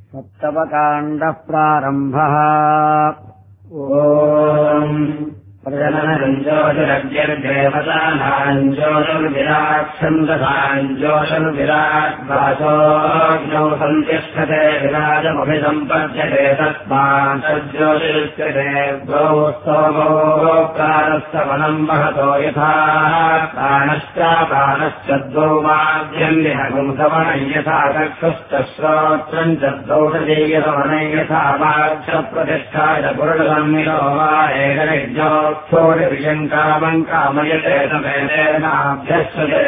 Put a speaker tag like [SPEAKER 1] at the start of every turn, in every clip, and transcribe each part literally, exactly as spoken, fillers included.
[SPEAKER 1] सप्तमकाण्डः प्रारम्भः। ओम् प्रजननञ्जोतिरग्निर्देवतानाम् ज्योतिर्विराट् छन्दसाम् ज्योतिर्विराट् वासोऽग्नौ सन्तिष्ठते विराजमभिसम्पद्यते तस्मात् तज्ज्योतिरुच्यते द्वौ स्तोमो प्राणस्तवनम् महतो यथा प्राणश्चापानश्च द्वौ माद्यन्निहगुम् सवनम् यथा चक्षुश्च श्रोत्रम् च द्वौ तदीयसवनम् यथा वाक्प्रतिष्ठाय पुरुषसम्मिलो वा एकनिज्ञो स्थूरिविशङ्कामम् कामयते तमेतेनाभ्यस्यते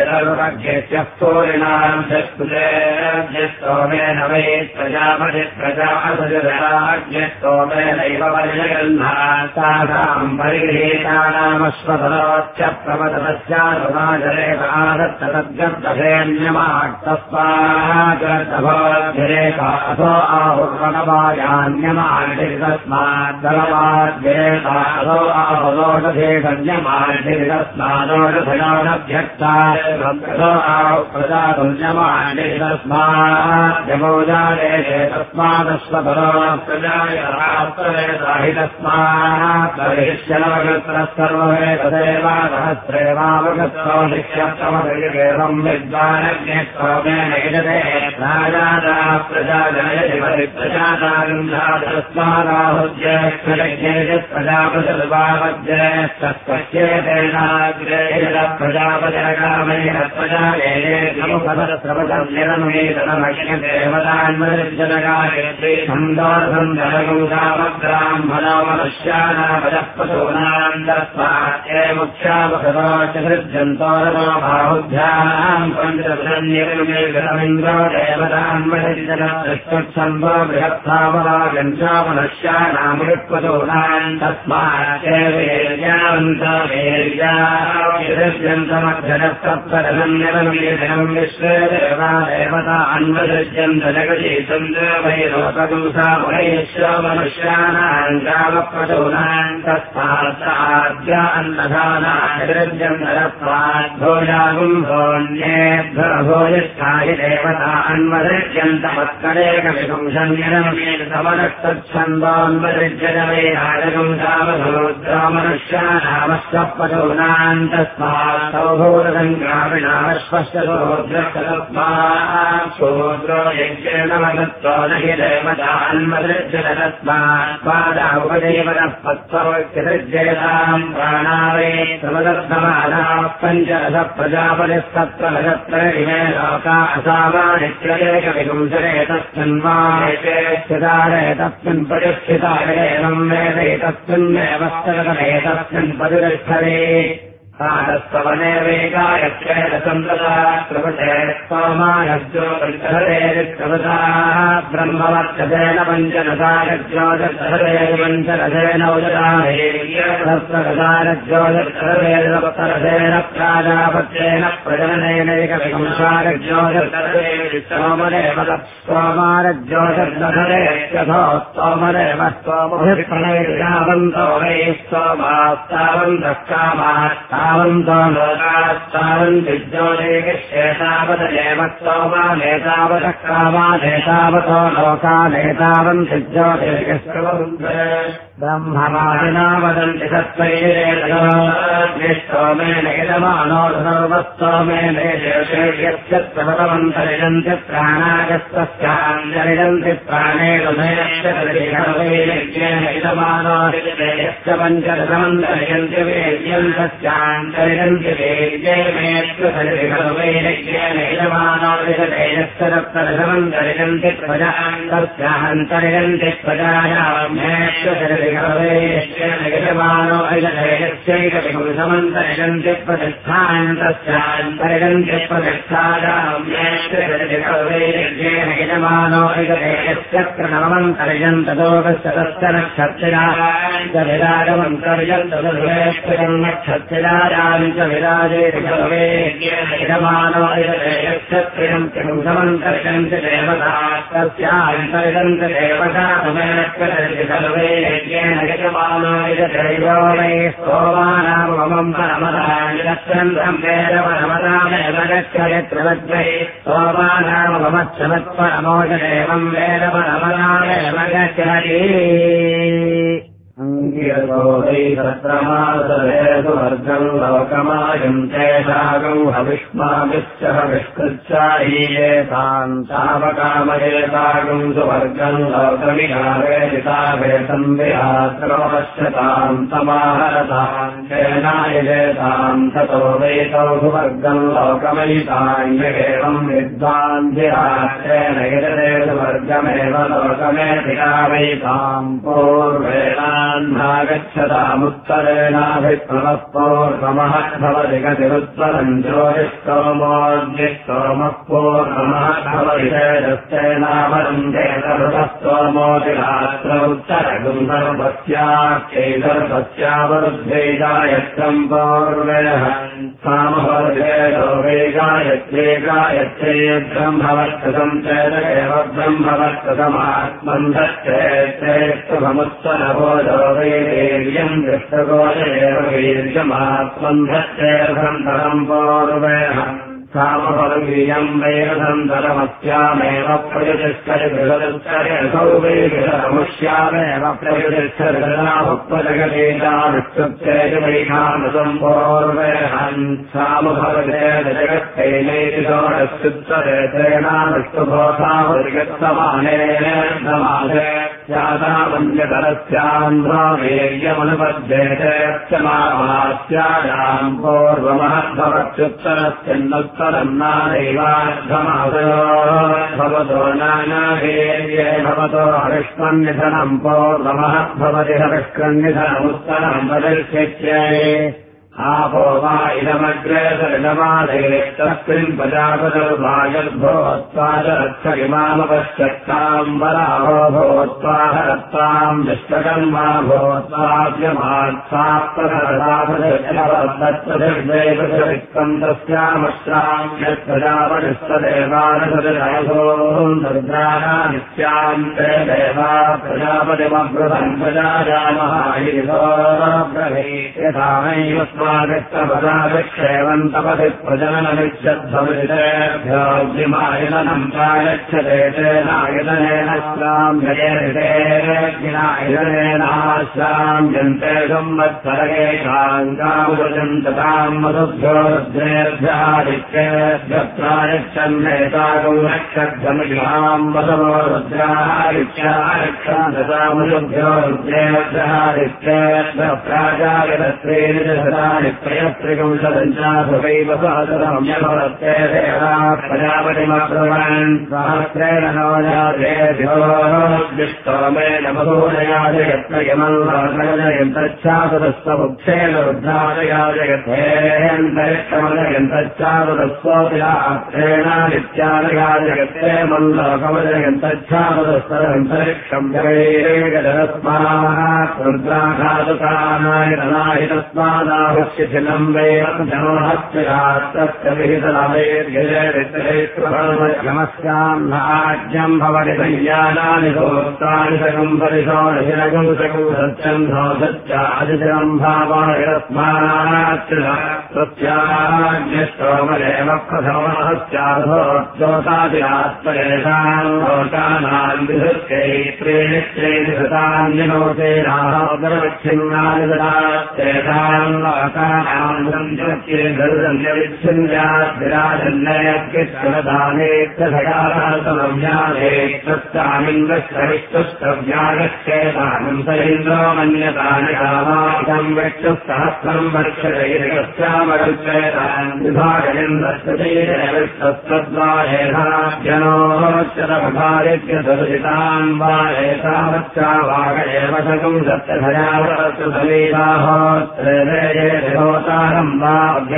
[SPEAKER 1] तरुरज्ञेत्यस्थूरिणाभ्यस्तुतेऽभ्यस्तोमेन वै प्रजापति प्रजापतिराज्ञस्तोमेनैव परिजगन्नातासाम् परिगृहीतानामश्वतरोच्च प्रमदतस्यानुराजरेकादत्ततद्गर्भेऽन्यमाट्तस्माद्गर्भोऽध्यरेकासो आहुर्वनवायान्यमाट्तस्माद्गरेकासो आहुर् ोषधेकन्यमाण्डिरस्मादोषधयोनभ्यक्तासो आप्रजातुल्यमाण्डिरस्माद्यमोजादेशे तस्मादश्वतरो प्रजायाहि तस्मात् परिश्यनवगत्रः सर्ववेददेवासहस्रेवावगत्रो शिष्यत्तमवेदम् विद्वानज्ञस्तोमेन यजते राजादा प्रजाजनयति परिप्रजातागन्धातस्मादाहुज्य प्रजापतिर्वावज्येष्टेनाग्रेण प्रजापतिरकामेन प्रजाये नमुपदस्रवतन्निरनुमेतनमग्निदेवतान्मनिर्जनगायत्री छन्दोर्धन्दरगुंसामग्राह्मणो मनुष्याणामजः पशूनाम् तस्मात्ये मुख्यावसरोच सृज्यन्तोरनो बाहुभ्याम् पञ्चदशन्निरनुमेतनमिन्द्रो देवतान्मनिर्जनस्तुच्छन्दो बृहत्सावरागञ्चा मनुष्याणामृत्पशूनाम् तस्मात् न्तमध्यनस्तप्तरसन्निरनुमेधनम् विश्वे देवा देवता अन्वसृज्यन्त जगति चन्द्रवैरोपगुंसामहेश्व मनुष्याणाम् कामप्रचूनाम् तस्माद्य अन्नदानाभिरुज्यन्तरस्माद्भोजागुम्भोन्येभ्यभोजिष्ठाहि देवता अन्वसृज्यन्तमत्करेकविपुंसन्निरनुमेतमनस्तच्छन्दोन्वसृज्यते राजगुंसामधोद्रामनुष्याणामश्वपशूनाम् तस्मात् सौभूरसङ्ग्रामिणाश्वश्चतोद्रस्तस्मात् शूद्रो यज्ञेन वदत्तो न हि देवतान्मसृज्यते तस्मात् पादावदेवतः पत्वैत्यसृज्येताम् प्राणावै समदत्तमानाः पञ्चदश प्रजापतिस्तत्र नक्षत्र इमे लोका असामानित्येकविपुंसरे तस्मिन्वारे स्थितारे तस्मिन् परिष्ठितारे एवम् वेद एतस्मिन्नेव स्तगतमेतस्मिन् परिष्ठरे स्तवनेवेकायक्षेदसन्तता प्रभृते स्तोमायज्योतिर्दहरेरित्रवताः ब्रह्मवर्चसेन पञ्चदशायज्योतिर्दहरेरि पञ्चदशेन उदराहेर्यसहस्रगतारज्योतिर्दहरेरिसप्तरसेन प्राजापत्येन प्रजननेनैकविंशारज्योतिर्दहरेरि स्तोमदेव स्तोमारज्योतिर्दहरेत्यथो स्तोमदेव स्तोमभिप्रणैर्यावन्तो वै स्तोमास्तावन्तः कामास्ता तावन्तो लोकास्तावन्ति ज्योतिर्गश्येतावदेव स्तोमानेतावतः कामानेतावतो लोकानेतावन्ति ज्योतिर्गश्रवरुन्धे ब्रह्मवादिना वदन्ति सत्त्वैरेतोमेन यजमानो सर्वस्तोमेन यस्य प्रभवन्तरिजन्ति प्राणागस्तस्याञ्जरिजन्ति प्राणेन यजमानो यस्य पञ्चदशमन्तरिजन्ति वेद्यम् तस्यान्तरिजन्ति वेद्यमेत्वैर्यज्ञेन यजमानो यस्य दत्तदशमन्तरिजन्ति प्रजान्तस्यान्तरिजन्ति प्रजायामेत्व यजमानो यजयस्यैकविपुंसमन्तरिजन्ति प्रतिष्ठान्तस्यान्तरिजन्ति प्रतिष्ठायाम्येन यजमानो यजयस्य प्रणवमन्तरिजन्ततोपश्चतस्य नक्षत्रिराजमन्तर्यन्तनक्षत्रिरा विराजानि च विराजे सर्वे यजमानो यक्षत्रियम् समन्तरिकम् च देवता तस्यान्तरिकम् च देवता तमेनक्करति सर्वे यज्ञेन यजमानो यजदैवो वै सोमानाममम् परमदानिरत्रम् वेद परमदामेव गच्छयत्रवद्वै सोमानाममच्छमत्परमो च देवम् वेद परमदामेव गच्छति अङ्गिरसोदैसत्रमासरेषु वर्गम् लोकमायम् तेषागम् हविष्माभिश्च हविष्कृत्यायेताम् तावकामयेतागम् सुवर्गम् लोकमिहारेताम् विहात्रमपश्यताम् समाहरताम् तेनायजेताम् ततो वैतौ सुवर्गम् लोकमयितान्येवम् विद्वान् विहात्रेण यजते सुवर्गमेव लोकमेधिका वैताम् पूर्वेण गच्छतामुत्तरेणाभिप्लवः पूर्वमहद्भवति गतिरुत्तरम् ज्योतिस्तोमोऽग्निस्तोमः पूर्वमहद्भवति चेदस्तेनामरम् चेतरुतः स्तोमोऽतिरात्र उत्तरगुम्भर्पस्याख्यैतर्पस्यावरुद्धे गायत्रम् पूर्वेह सामभवतिचेतो वै गायत्रे गायत्रे ब्रह्मवर्तकम् चेदेव ब्रह्मवर्तकमात्मन्धश्चेत्रेष्टभमुत्तरभो वीर्यम् दृष्टगोचरेव वीर्यमात्मन्धश्चेदन्तरम् पूर्वेण सामफलवीर्यम् वैरसन्तरमस्यामेव प्रयुतिष्ठति बृहदुत्तरेऽसौ वैरसमुष्यामेव प्रयुतिष्ठतिजगतीजानुष्टुप्तेजवैखामसम् पूर्वेहन् सामफलवेदजगत्तैनैति षोडशुत्तरे तेनानुष्टुभोषावृगत्समानेन समासे स्यातामन्यतरस्यान्ध्रवीर्यमनुपद्येतेऽक्षमास्यायाम् पूर्वमहद्भवत्युत्तरस्यन्नुत्तरम् नादैवाद्धमादयो भवतो नानावीर्ये भवतो हरिष्मन्निधनम् पूर्वमहद्भवति हरिष्कन्निधनमुत्तरम् वदिष्यत्यै आपो वा इदमग्रे सरिदमादेस्तस्मिन् प्रजापतिर्भागर्भोत्वाचरक्षगिमामपश्यत्ताम् वराहो भूत्वाहरत्ताम् विश्वकर्मा भूत्वाहात्सात्परदापतिर्देवतिर्वित्तम् तस्यामश्राम् यत्प्रजापतिस्तदेवानसदिरयसोम् रुद्राणानित्याम् ते देवा प्रजापतिमभृतम् प्रजाजामहायितोऽब्रवीत् स्वागच्छपदाविक्षेवन्तपति प्रजननमिच्छद्भवितेभ्योऽग्निमायतनम् प्रायच्छते तेनायतनेन श्राम्ययेनायतनेनाश्राम्यन्ते संवत्सरकेकाङ्गामुदन्तताम् मधुभ्यो रुद्रेभ्यादित्येभ्यः प्रायच्छन्नेतागौ रक्षध्वमिषाम् वसवो रुद्रादित्यारक्षादतामुभ्यो रुद्रेभ्यादित्येभ्यः प्राजायतत्रेण त्रयस्त्रिकंशदञ्चासुवैव सहस्रम्यभवत्ते देवा प्रजापतिमब्रवन् सहस्रेण नवजातेभ्यो विष्टोमेन मधूनयाजयत्नयमल्लाजयन्तच्छासुरस्वमुक्षेन रुद्रादयाजयथेऽन्तरिक्षमजयन्तच्छासुरस्वोऽपिलात्रेणादित्यादयाजयत्ते मल्लोकमजयन्तच्छासुरस्तरन्तरिक्षम् जगैरेगदस्मात् रुद्राघातुकानाय तस्मादावश्यथिलम् वैरजनोहस्तिरास्तस्य विहितलवेर्गिरेरित्रेष्वनमस्याम् नाज्यम् भवति संज्ञानानि सोक्तानि सकम् परिशोणशिरगम् सकम् सत्यम् धो सत्यादिशिरम् भावाणिरस्मानाच्चस्याज्ञस्तोमदेव प्रथमहस्याधोद्योतादिरात्मरेषाम् लोकानाम् विधृत्यै त्रीणि त्रीणि शतान्यनोतेनाः तेषाम् लोकानाम् सञ्चक्यविच्छिन्यात् विराजन्ययत्कित्सदानेत्तसकारातमव्यानेत्तस्यामिन्द्रश्रविष्टुष्टव्यागच्छेतानम् स इन्द्रो मन्यतानि कामाकम् वक्षुः सहस्रम् वर्षदैर्गस्या विभागनिन्दस्तद्वारेधाभ्यनोच्चरभारित्यसुजितान् वा एतावच्चावागेव सकं सत्यधयावस्तु समीताहोत्रैरेहोतारम् वा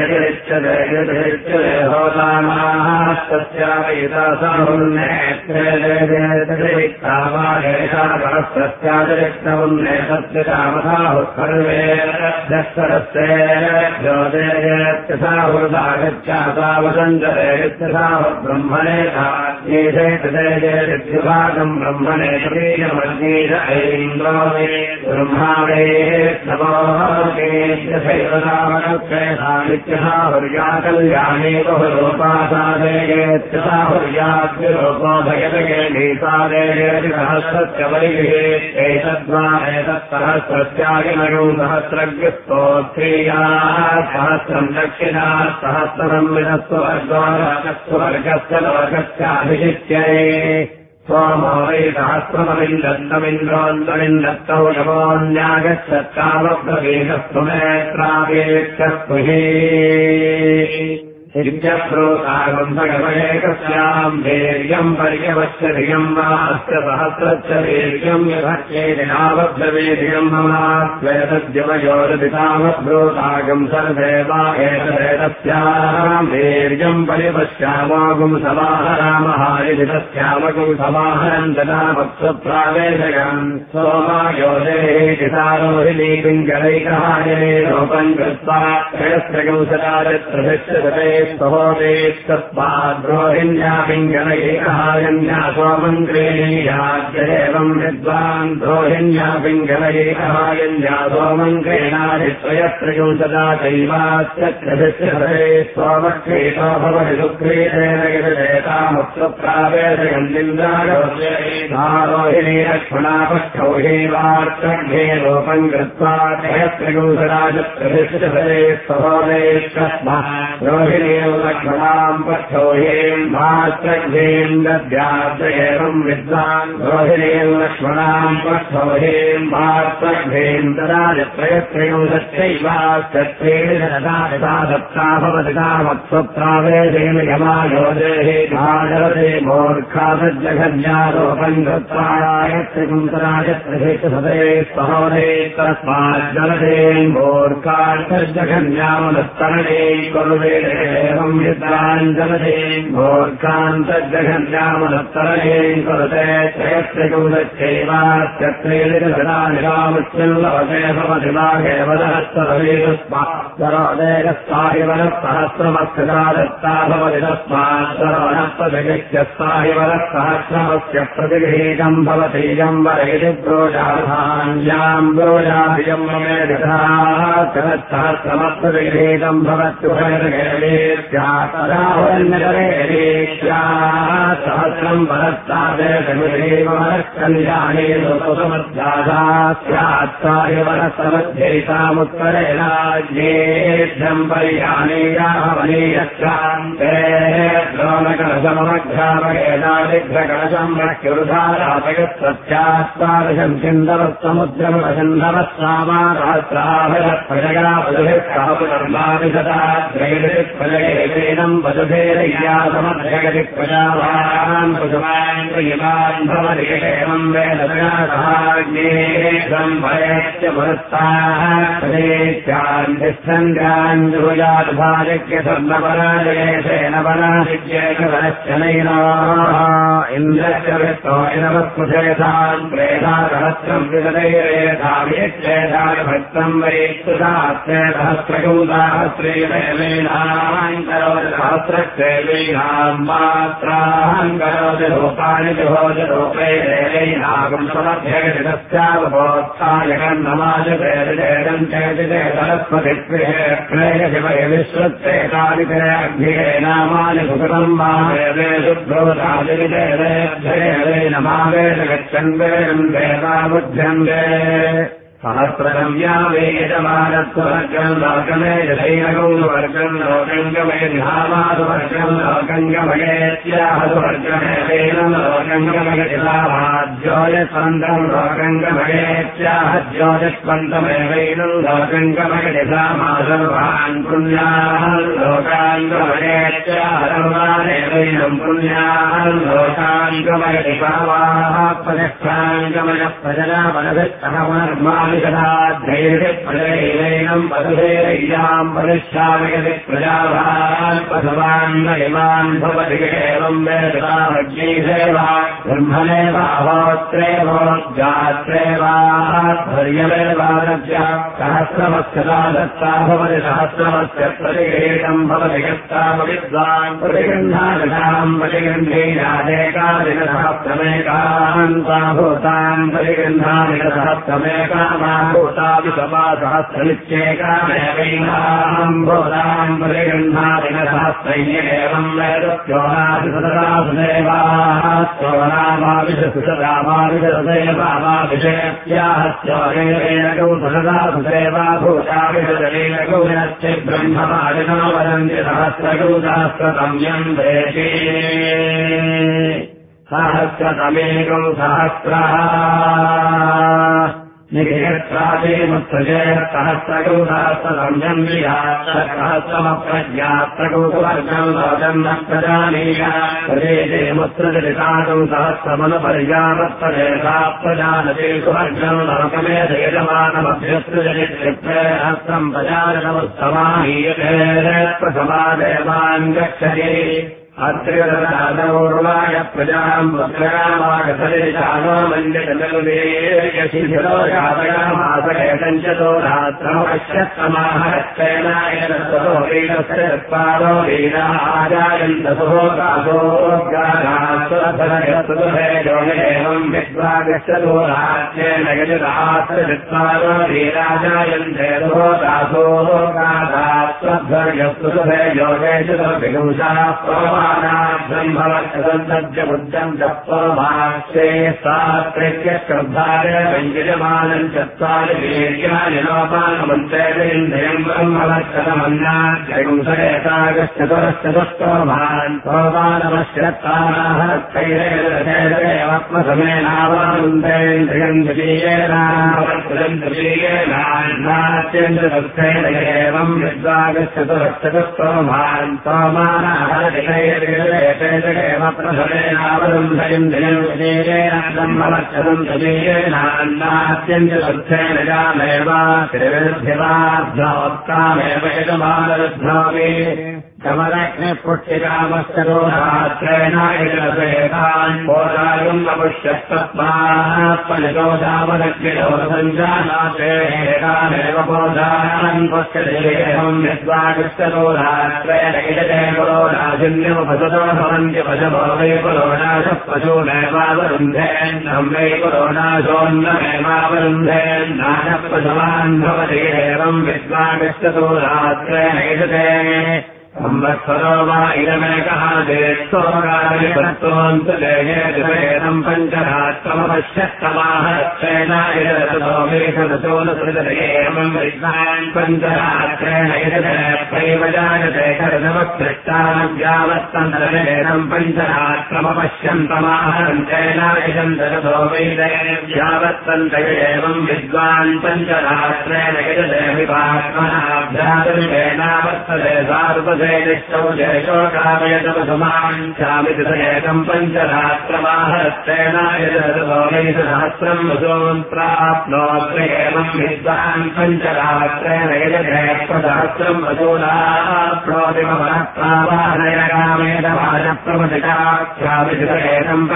[SPEAKER 1] अभ्यतिरिच्यदेहोतामास्तस्यावयितासाहुन्नेत्रेरेरेतरिक्ता वा एषा परस्त्रस्यातिरिक्तमुन्ने सत्यकामसाहुत्पर्वे ब्रह्मणेता येषेतदेजेभागम् ब्रह्मणे प्रीयमर्गीर ऐन्द्रो मे ब्रह्मावे नमोऽसामनुक्षयसानित्यसाहुर्या कल्याणे बहुरूपासादेयेत्यसाहुर्याद्विरूपो भयदये नीसादेयेति सहस्रस्य वैः एतद्वा एतत्सहस्रस्यागिनगौ सहस्रज्ञस्तोत्रीयाः सहस्रम् दक्षिणा सहस्रसंविदस्तु वर्गोरस्तु वर्गस्य लोकस्याभिषिच्यै सोमो वै सहस्रमविन्दन्तमिन्द्रोऽन्तमिन्दस्तौ नमोऽन्यागच्छत्तावब्रवीतस्तु मेत्रावेक्षस्तु हि इत्यप्रोतागम् भगवैकस्याम् वीर्यम् पर्यवश्यधियम् वास्य सहस्रश्च वीर्यम् विभक्त्येनावब्रवीर्यम् ममात्वेतद्यवयोरदितावब्रोतागम् सर्वे वा एतदेतस्याम् वीर्यम् परिपश्यामोगुम् समाहरामहारिति तस्यामगुम् समाहरम् ददामत्सुप्रावेशयम् सोमायोधेहि सारोहिणी पिङ्गलैकहायने रूपम् कृत्वा त्रयस्त्रगम् सदारित्रभिष्यते सहोदेस्तस्माद्रोहिण्या पिङ्गलैकहायन्या सोमङ्क्रीणीयाद्येवम् विद्वान् द्रोहिण्या पिङ्गलैकहायन्या सोमङ्क्रीणादित्रयस्त्रगम् सदा चैवास्यभिष्यते सोमक्रीतो भवति सुक्रीतेन गिरिदेतामुत्सुप्रावेशयम् निन्दारोहिणी लक्ष्मणा पक्षौ हि वार्तघ्ये रूपम् कृत्वा त्रयस्त्रगम् सदा चत्रभिष्यते सहोदेस्तस्मात् रोहिणीम् लक्ष्मणाम् पक्षौ हीम् भास्त्रघ्येम् दद्याद्येवम् विद्वान् रोहिणीम् लक्ष्मणाम् पक्षौ हीम् भास्त्रघ्येम् ददादित्रयस्त्रगम् सत्यैवास्त्रीणि ददा दत्ता भवति तामत्स्वप्रावेशेन यमायोधेहि भागवते मूर्खा सज्जघन्यारोपम् कृत्वा गायत्रिकम् तदायत्रिभिक्षसते सहोदे तस्माज्जलते मूर्खा सज्जघन्यामनस्तरणे कुर्वेदेवम् विद्वाञ्जलते मूर्खान्तज्जघन्यामनस्तरणे कुरुते त्रयस्त्रिकम् सत्यैवास्त्रीणि ददा निरामुच्चल्लवते भवति वागेवदहस्तरवीतस्मात्तरोदेकस्ताहिवरः सहस्रमस्कृता दत्ता भवति तस्मात्तरोणप्रतिगृह्यस्ताहिवरः सहस्रमस्य प्रतिगृहीतम् भवतीयम् वरयति ब्रोजाधान्याम् ब्रोजाभियम् ममेदहस्रमप्रतिगृहीतम् भवत्युभयर्गेत्यातराहुरन्यकरेत्याः सहस्रम् वरस्तादेशमिदेवरः कल्याणे लोकसमध्याधा स्यात्ताहिवरः समध्यैतामुत्तरेणाज्ञेभ्यम् पर्याणीयाहवनीयश्चान्ते द्रोणकलशममघ्रामगेदादिघ्रकलशम् रक्युरुधारापयत्सत्यास्तादशम् सिन्धवस्तमुद्रमसन्धवस्सामारात्राभिरत्प्रजगापुनर्माविशताद्रैरिप्रजगेनम् वसुधेरय्यासमध्यगति प्रजावान् पुषमान् प्रियमान् भवनिकेमम् वेदगाढाग्नेशम् भयस्य पुरस्ताः प्रदेशान्तिष्ठन्त्यान्जुजाद्भाजक्यसर्णपराजयेशेन पराजिज्येकवरश्चनैनो इन्द्रस्य वृत्तो इनवत्कुशेषान् प्रेधासहस्रम् विगतैरेधाभिक्षेषान् भक्तम् वैस्तुषास्ते सहस्रकौदाहस्रेवेनाम् करोति सहस्रक्षेवीनाम् मात्राम् करोति रूपाणि जुहोजरूपे देवैनागम् समभ्यगति तस्यावबोत्थायकन्नमाजपेदम् चेति ते सरस्वतिप्रिये विश्वत्तेतानि ते अग्निरे नामानि सुकृतम् वा वेदेषु ब्रोधादिविदेवेभ्ये नमावेद गच्छन् वेदम् देवाबुध्यन्ते सहस्रगम्या वेदमानत्वर्गम् लोकमे यथैनगौवर्गम् लोकङ्गमे धामासुवर्गम् लोकङ्गमयेत्याहसुवर्गमेवेनम् लोकङ्गमयतिलाभाज्योतिस्पन्दम् लोकङ्गमयेत्याह ज्योतिस्पन्दमेवैनम् लोकङ्गमयतिलामासर्वान् पुण्यान् लोकाङ्गमयेत्याह सर्वानेवैनम् पुण्यान् लोकाङ्गमयतिपावाः प्रतिष्ठाङ्गमयः प्रजना मनभिस्तहमनर्माणि धैर्यप्रजैवेनम् पदुधैर्याम् परिश्रामयति प्रजाभान् पशवान् महिमान् भवति एवम् वेदाभज्ञैसेवा ब्रह्मणेवाहोत्रेवोज्जात्रेवाध्वर्यमेवारभ्य सहस्रमस्यता दत्ता भवति सहस्रमस्य प्रतिगृहीतम् भवति यत्तामविद्वान् प्रतिगृह्णादशाम् प्रतिगृह्णीनादेकादिनसहस्रमेकान् भूतान् परिगृह्णादिनसहस्रमेकामाभूतापि समासहस्रमित्येकामेवैनाम् भूताम् परिगृह्णादिनसहस्रैन्येवम् वेदत्योनादिसुसदामाविषसुसदामाविषदेवामाविषेत्याहस्योरेण गौसदासुदेवा भूताविषदेन गौनश्च ब्रह्मवादिनो वदन्ति सहस्रगौसहस्रतम्यम् देशे सहस्रतमेकम् सहस्रः निखिलत्रादेमुत्सृजेत्सहस्रगौसहस्रतम्यम् विहात्सहस्रमप्रज्ञात्रगौसवर्गम् लोकम् न प्रजानीया प्रदेशेमुत्सृजलिताकम् सहस्रमनुपर्यावर्तते सा प्रजानते सुवर्गम् लोकमेधयजमानमभ्यसृजलित्रिप्रेहस्रम् प्रजानमुत्समाहीयते प्रसमादेवान् गच्छति अत्रिगतदानौर्वाय प्रजाम् वक्रयामागसरिशानो मन्यजनर्वेयशिशिरो जातयामासकेतञ्चतो रात्रमपश्यत्तमाहरत्तेनायनसो वीरस्य चत्वारो वीराः आजायन्तसोगासोगासुरधनयस्तुभेजोनिरेवम् विद्वागच्छतो रात्रेण यजुराश्रचत्वारो वीराजायन्ते सोगासोगासास्वध्वर्यस्तुभेजोगेशुतभिगुंसाः ब्रह्मवक्षदन्तस्य बुद्धम् दत्त्वमाक्षे सात्रिक्यश्रद्धाय व्यञ्जयमानम् चत्वारि वीर्याणि लोपानमन्त्रेन्द्रियम् ब्रह्मवक्षदमन्नाद्यगुंसरेतागश्चतुरश्चतुष्टोभान् सोपानमश्रत्तानाहरक्षैरेवात्मसमेनावानुन्देन्द्रियम् द्वितीयेनावर्तम् द्वितीयेनान्नात्यन्द्रदुःखेन एवम् विद्वागश्चतुरश्चतुष्टोभान् सोमानाहरक्षैरेणावरुन्धयन्द्रियम् ब्रह्मवक्षदम् त्रिवेद्भिवाभ्योत्तामेव यजमानरुद्धामि कमलग्निपुष्टिकामस्तरो रात्रेणायजलसेतान् पोदायुम् अपुष्यस्तत्मात्मनितो दावदग्निरोधञ्जानाते एकामेव पोदान् पुष्यदेहम् विद्वागस्तरो रात्रेण यजते पुरोणाशून्यमुपसतो भवन्ति पशवो वै पुरोणाशः पशूनेवावरुन्धेन्नम् वै पुरोणाशोन्नमेवावरुन्धेन्नानः पशवान् भवति एवम् विद्वागस्तरो रात्रेण यजते संवत्सरो वा इदमेकः देशोगादिपत्तोऽन्तदेहेदम् पञ्चरात्रमपश्यत्तमाहरत्रेणायदतोमेषदतोलसृजतयेमम् विद्वान् पञ्चरात्रेण यजते प्रैवजायते कर्दमपृष्टानव्यावत्तन्तरेणम् पञ्चरात्रमपश्यन्तमाहरन्तेनायजन्तरतो वैदयव्यावत्तन्तय एवम् विद्वान् पञ्चरात्रेण यजते विपात्मनाभ्यातमेनावर्तते सार्वसे शोकामयतमसुमाञ्चामितम् पञ्चरात्रमाहरत्रेणायजतोमैसहस्रम् वसून् प्राप्नोत्र एवम् विद्वान् पञ्चरात्रेण यजते प्रसहस्रम् वसूनाप्नोतिमपरः प्रावाहनयकामेतभाजप्रवदिताख्यामितम्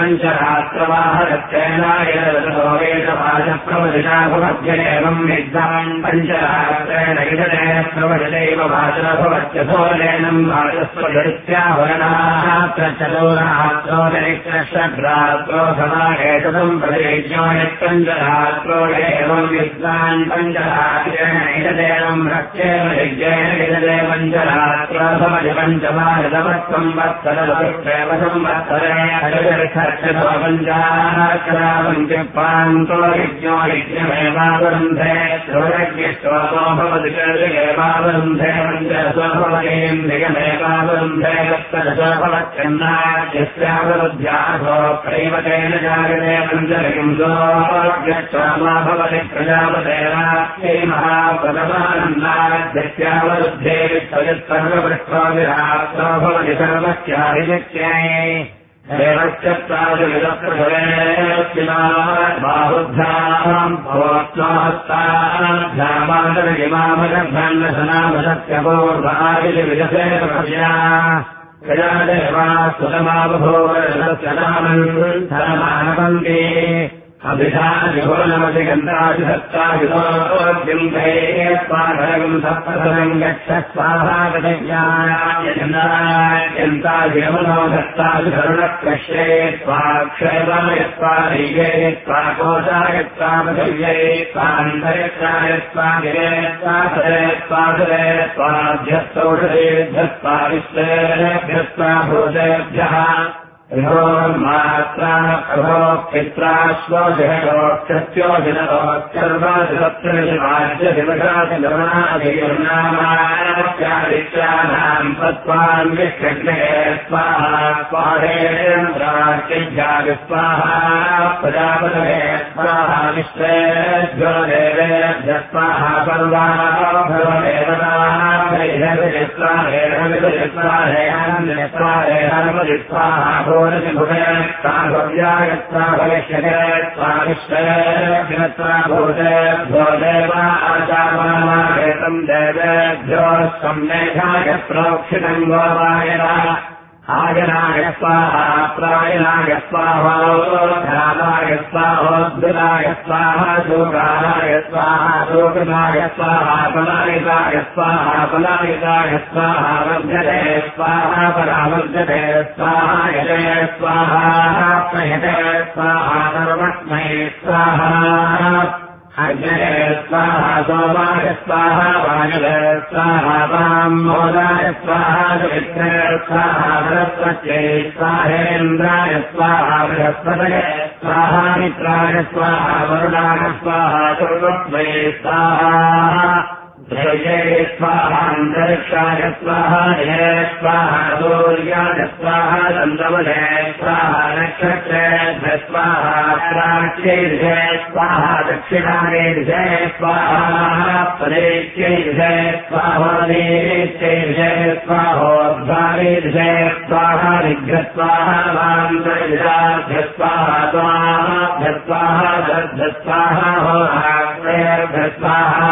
[SPEAKER 1] पञ्चरात्रमाहरत्रेणायजतोमेतभाजप्रवदिता भवत्य एवम् विद्वान् पञ्चरात्रेण यजते प्रवदितैव भाषण भवत्यसोले यजनम् वाचस्वधृत्यावरणाः प्रचलोरात्रोदरिकृष्णभ्रात्रो समाहेतुम् प्रतिज्ञो यत्पञ्चरात्रो एवम् विद्वान् पञ्चरात्रेण रक्षेण यज्ञेन यजते पञ्चरात्रो भवति पञ्चमाहितमत्वम् वत्सरवृक्षेव संवत्सरे अजर्खर्षतो पञ्चाकरावन्तिपान्तो यज्ञो यज्ञमेवावरुन्धे श्रोयज्ञश्रोतो भवति चर्यमेवावरुन्धे पञ्चरसो भवतीन्द्रियमेवावरुन्धे वत्सरसो भवत्यन्नाद्यस्यावरुद्ध्यासो प्रैवतेन जागते पञ्चरकिंसो यच्छामा भवति प्रजापतेनास्यै महाप्रथमानन्दाद्यस्यावरुद्धे विश्वयत्सर्वपृष्ठो विरात्रो भवति सर्वस्याभिनित्यै बाहुभ्याम् भवत्वाहस्ताभ्यामादरिमामगर्भन्नसनामसत्यपूर्वादिविजसे प्रभ्या कया देवा सुतमावभूवरस्य नामन् धनमानवन्ति अभिधानमति गन्धादिसत्तादितोद्यन्ते स्वाधरम् सप्तसरम् गच्छ स्वाहागतज्ञायन्तादिगमनो दत्तादिधरुणकृष्ये स्वाक्षयत्वामयत्वादीये स्वाकोशायत्वामधव्ये स्वान्तरिक्षायत्वादिरे स्वासरे स्वासरे स्वाध्यस्तौषधेभ्यस्वाविश्वेभ्यस्त्वा भूतेभ्यः मात्रा प्रभो पित्राश्वोधिरोक्षत्योधिनरोक्षर्वादिवक्षादिगमनादिनामाचारित्राणाम् तत्त्वान् विष्णे स्वाहा स्वाहेन्द्राख्यभ्यादि स्वाहा प्रजापतये स्वाहा विश्वेभ्यो देवेभ्य स्वाहा सर्वाः स्वाहा भूरतिभुवयत्वा भविष्यते स्वाविश्वेभ्यत्वा भूतेभ्यो देवा आचार्यम् देवेभ्यो सम्मेधाय प्रोक्षितम् गोवायनः आयनाय स्वाहा प्रायणाय स्वाहा धराय स्वाहोद्भुताय स्वाहा शोकाय स्वाहा शोकनाय स्वाहा पलायिताय स्वाहा पलायिताय स्वाहा वर्धते स्वाहा परावर्धते स्वाहा यते स्वाहा प्रयते स्वाहा सर्वस्मै स्वाहा अग्नये स्वाहा सोमाय स्वाहा वायुवे स्वाहा वामोदाय स्वाहा सुमित्रे स्वाहा बृहस्पत्यै स्वाहेन्द्राय स्वाहा बृहस्पतये स्वाहा मित्राय स्वाहा वरुणाय स्वाहा सर्वस्मै स्वाहा ध्रुये स्वाहान्तरिक्षाय स्वाहा हे स्वाहा सूर्याय स्वाहा चन्द्रमसे स्वाहा नक्षत्रेभ्यः स्वाहा प्राच्यैर्घे स्वाहा दक्षिणायैर्घे स्वाहा पदेच्यैर्घे स्वाहोदीच्यैर्घे स्वाहोद्धारैर्घे स्वाहा विघ्रस्वाहा वान्तरिजाभ्यः स्वाहा स्वाहाभ्यः स्वाहा दद्भ्यः स्वाहा होरात्रेभ्यः स्वाहा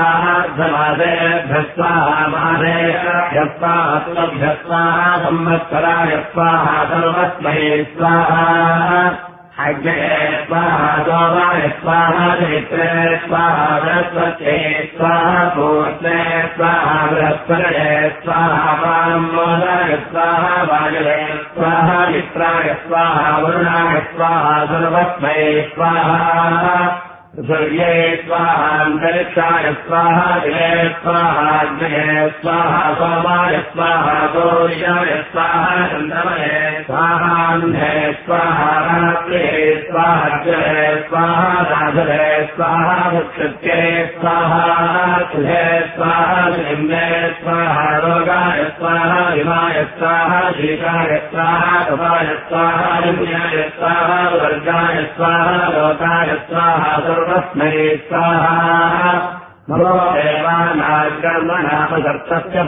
[SPEAKER 1] स्वाहा मादेभ्यः स्वाहा तुभ्यः स्वाहा संवत्सराय स्वाहा सर्वस्मै स्वाहा अग्नये स्वाहा सोमाय स्वाहा चैत्रे स्वाहा बृहस्पत्यै स्वाहा पूर्णे स्वाहा बृहस्पतये स्वाहा वामोदाय स्वाहा वायुवे स्वाहा मित्राय स्वाहा वरुणाय स्वाहा सर्वस्मै स्वाहा सूर्ये स्वाहान्तरिक्षाय स्वाहा दिवे स्वाहाग्नये स्वाहा सोमाय स्वाहा सूर्याय स्वाहा चन्द्रमसे स्वाहान्धे स्वाहा रात्रिः स्वाहाग्नये स्वाहा राधवे स्वाहा भुक्षत्ये स्वाहा सुधे स्वाहा निम्ने स्वाहा रोगाय स्वाहा हिमाय स्वाहा शीताय स्वाहा कपाय स्वाहा निम्नाय स्वाहा वर्गाय स्वाहा लोकाय स्वाहा सर्वस्मै स्वाहा मनो देवानागर्मणापसर्तस्य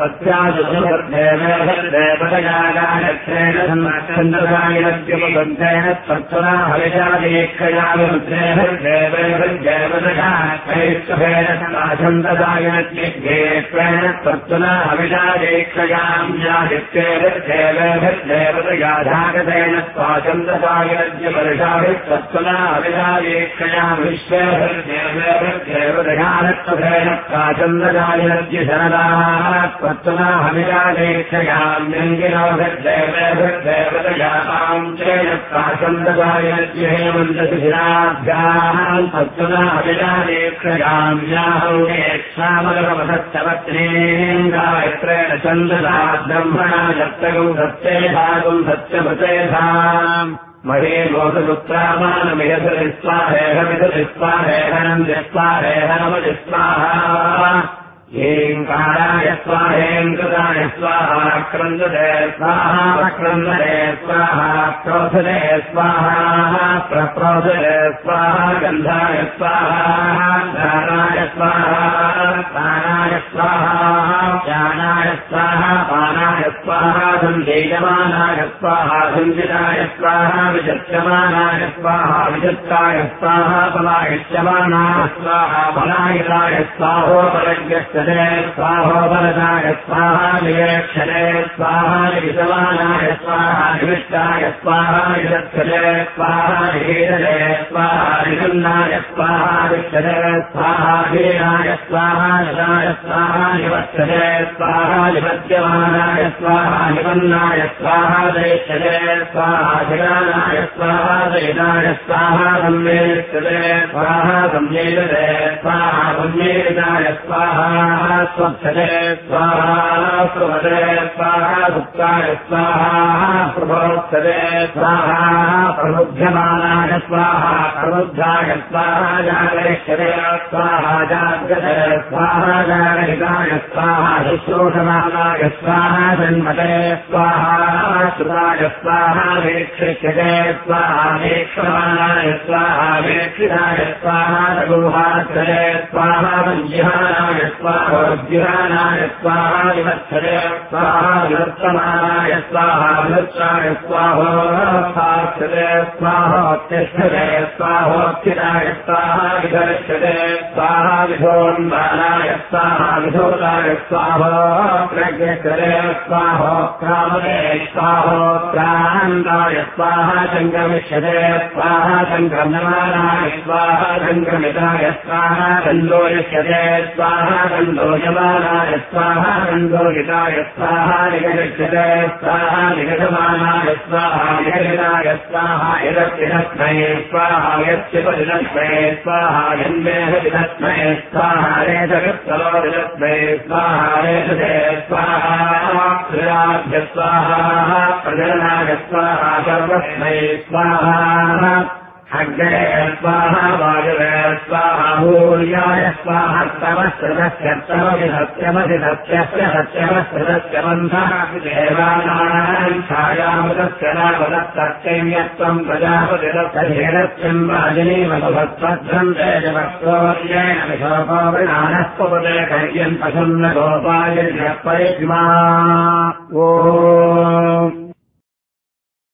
[SPEAKER 1] पत्याजुदेवेदेवतयागायक्षेण सन्नक्षन्द्रगायनद्यमुदन्तेन त्वत्सुना हविषादेक्षयामिदेवेदेवतयाक्षैष्ठेन सन्नाछन्ददायनद्येत्वेन त्वत्सुना हविषादेक्षयाम् यादित्येभिर्देवेभिर्देवतयाधागतेन स्वाछन्ददायनद्यपरिषाभिः त्वत्सुना हविषादेक्षयाम् विश्वेभिर्देवेभिर्देवतयानत्वभे प्राचन्दजायनद्य शरदाः त्वत्तुना हविरादेक्षयाम्यङ्गिनो भृद्देवभृद्देवतयाताम् चेन प्राचन्दजायनद्य हेमन्तशिशिराभ्याम् त्वत्तुना हविरादेक्षयाम्याहौ नेक्षामलपथश्चवत्नेम् गायत्रेण छन्दसा ब्रह्मणा दत्तगम् सत्येधागुम् सत्यमृतेधाम् महे गोसुपुत्रामानमिहसरिस्वाहेहमिदरिस्वाहेहनन्दिस्वाहेहनमदिस्वाहा ह्रीङ्काराय स्वाहेङ्कृताय स्वाहा क्रन्दते स्वाहा प्रक्रन्दते स्वाहा क्रोधते स्वाहा प्रक्रोधते स्वाहा गन्धाय स्वाहा दानाय स्वाहा प्राणाय स्वाहा ज्ञानाय स्वाहा पानाय स्वाहा सन्धीयमानाय स्वाहा सञ्जिताय स्वाहा विचत्यमानाय स्वाहा विचत्ताय स्वाहा पलायिष्यमानाय स्वाहा पलायिताय स्वाहोपलज्ञस्य स्वाहोपरदाय स्वाहा निवेक्षणे स्वाहा निविषमानाय स्वाहा निविष्टाय स्वाहा निरक्षणे स्वाहा निहीरणे स्वाहा निषन्नाय स्वाहा विक्षणे स्वाहा हीनाय स्वाहा निदाय स्वाहा निवक्षणे स्वाहा निपद्यमानाय स्वाहा निपन्नाय स्वाहा दैक्षणे स्वाहा धिरानाय स्वाहा दैनाय स्वाहा सम्मेक्षणे स्वाहा सम्मेलने स्वाहा सम्मेलिताय स्वाहा स्वच्छते स्वाहा सुमते स्वाहा सुप्ताय स्वाहा प्रभोक्षते स्वाहा प्रबुध्यमानाय स्वाहा प्रबुद्धाय स्वाहा जागरिष्यते स्वाहा जाग्रते स्वाहा जागरिताय स्वाहा शुश्रूषमानाय स्वाहा जन्मते स्वाहा श्रुताय स्वाहा वेक्षिष्यते स्वाहा वेक्षमानाय स्वाहा वेक्षिताय स्वाहा रघुहाक्षते स्वाहा वञ्जिहानाय स्वाहा ज्ञानाय स्वाहा विवत्सरे स्वाहा विवर्तमानाय स्वाहा विवत्साय स्वाहोक्षते स्वाहोत्तिष्ठते स्वाहोत्थिताय स्वाहा विधर्ष्यते स्वाहा विधोन्मानाय स्वाहा विधोताय स्वाहोप्रज्ञते स्वाहोक्रामते स्वाहोक्रान्ताय स्वाहा सङ्गमिष्यते स्वाहा सङ्क्रम्यमानाय स्वाहा सङ्क्रमिताय स्वाहा सन्दोलिष्यते स्वाहा कन्दोयमानाय स्वाहा कन्दोहिताय स्वाहा निगदिष्यते स्वाहा निगदमानाय स्वाहा निगदिताय स्वाहा यदस्मै स्वाहा यस्यपदिदस्मै स्वाहा यन्मेहदिदस्मै स्वाहा रेतकृत्तलोदिदस्मै स्वाहा रेतते स्वाहा क्रियाभ्य स्वाहा प्रजननाय स्वाहा सर्वस्मै स्वाहा अग्ने स्वाहा वायुवे स्वाहा भूर्याय स्वाहा तमस्कृतस्य तमभिसत्यमधिसत्यस्य सत्यमस्कृतस्य बन्धः देवानाम् छायामृतस्य नामदत्तत्यम् प्रजापतिरत्यम् वाजिनीमनुभत्वध्वम् तेजवक्तोर्येण विशोको वृणानः पुपदे कर्यम् प्रसन्न गोपाय परिमा ओ